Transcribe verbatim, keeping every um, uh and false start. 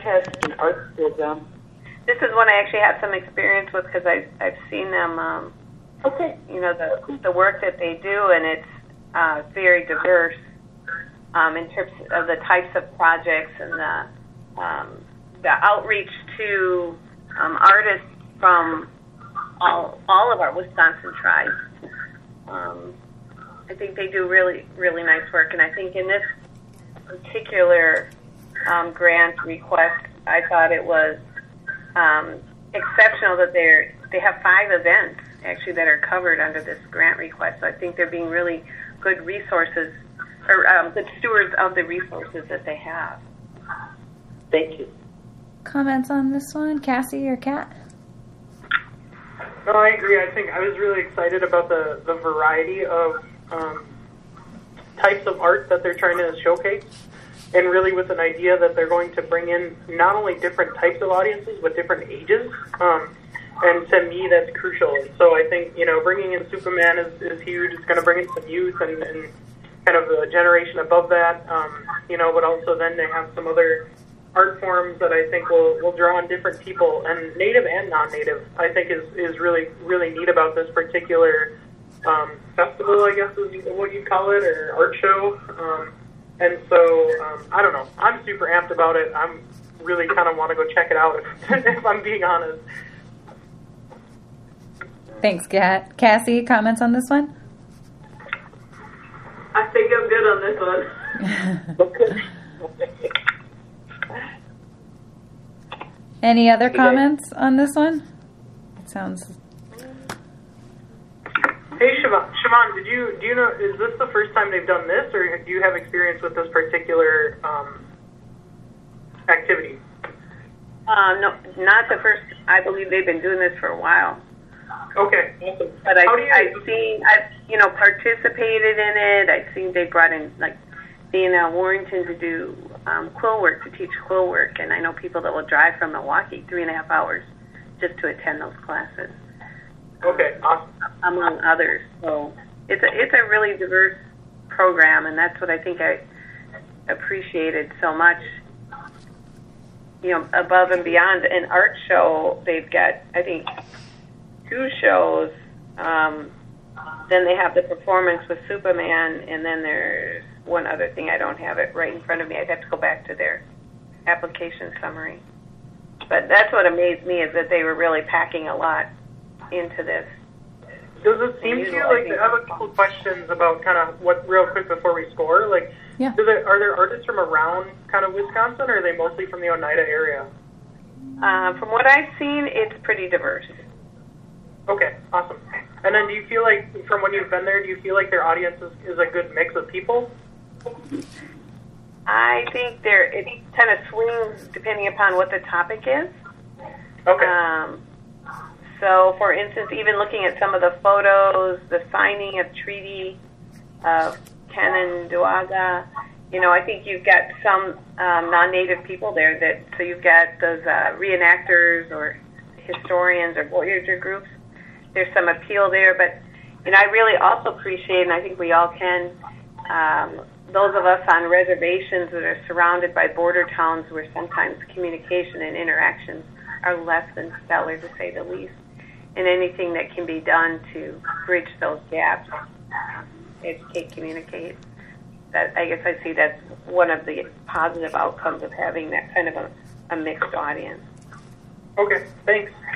artist and artism. This is one I actually have some experience with because I've, I've seen them, um, Okay. you know, the, the work that they do, and it's uh, very diverse um, in terms of the types of projects and the, um, the outreach to um, artists from all, all of our Wisconsin tribes. Um, I think they do really, really nice work, and I think in this particular um, grant request, I thought it was um, exceptional that they're they have five events actually that are covered under this grant request. So I think they're being really good resources or um, good stewards of the resources that they have. Thank you. Comments on this one, Cassie or Kat? No, I agree. I think I was really excited about the, the variety of um, types of art that they're trying to showcase, and really with an idea that they're going to bring in not only different types of audiences, but different ages. Um, and to me, that's crucial. And so I think, you know, bringing in Superman is, is huge. It's going to bring in some youth and, and kind of a generation above that, um, you know, but also then they have some other art forms that I think will, will draw on different people, and native and non-native, I think is, is really, really neat about this particular um, festival, I guess is what you'd call it, or art show. Um, and so, um, I don't know, I'm super amped about it. I'm really kind of want to go check it out, if, if I'm being honest. Thanks, Kat. Cassie, comments on this one? I think I'm good on this one. Okay. Any other comments on this one? It sounds... Hey, Siobhan, Siobhan, did you, do you know, is this the first time they've done this, or do you have experience with this particular um, activity? Uh, no, not the first. I believe they've been doing this for a while. Okay, awesome. But I, How do you, I've seen, I've, you know, participated in it. I've seen they brought in, like, Dana Warrington to do um, quill work, to teach quill work. And I know people that will drive from Milwaukee three and a half hours just to attend those classes. Okay, awesome. Among others. So it's a, it's a really diverse program, and that's what I think I appreciated so much. You know, above and beyond an art show, they've got, I think, two shows. Um, then they have the performance with Superman, and then there's one other thing. I don't have it right in front of me. I'd have to go back to their application summary. But that's what amazed me, is that they were really packing a lot into this. Does it seem to you like, I have a couple questions about kind of what, real quick before we score, like, Yeah. do there, are there artists from around kind of Wisconsin, or are they mostly from the Oneida area? Uh, from what I've seen, it's pretty diverse. Okay, awesome. And then do you feel like, from when you've been there, do you feel like their audience is, is a good mix of people? I think there it kind of swings depending upon what the topic is. Okay. Um, so, for instance, even looking at some of the photos, the signing of Treaty of Canandaigua, you know, I think you've got some um, non-native people there. That so you've got those uh, reenactors or historians or Voyager groups. There's some appeal there, but you know, I really also appreciate, and I think we all can, um, those of us on reservations that are surrounded by border towns where sometimes communication and interactions are less than stellar, to say the least, and anything that can be done to bridge those gaps, educate, communicate. That, I guess I see that's one of the positive outcomes of having that kind of a, a mixed audience. Okay, thanks.